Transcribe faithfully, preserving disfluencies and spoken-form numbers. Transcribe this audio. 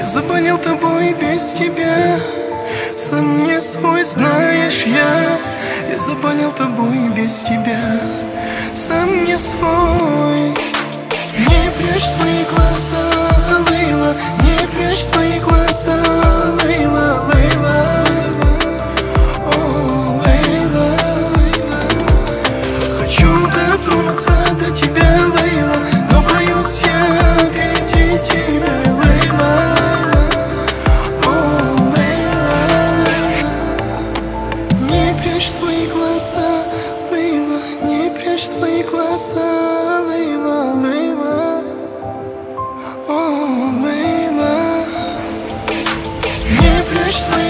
Я заболел тобой без тебя, сам не свой, знаешь я. Я заболел тобой без тебя, сам не свой. Не прячь свои глаза, Лейла, не прячь свои глаза, Лейла, Лейла. О, Лейла, Лейла. Хочу дотронуться до тебя, Лейла, но боюсь я обидеть тебя, Лейла. О, Лейла. Не прячь свои глаза, Лейла, не прячь свои глаза, Лейла, Лейла. О, Лейла. Не прячь свои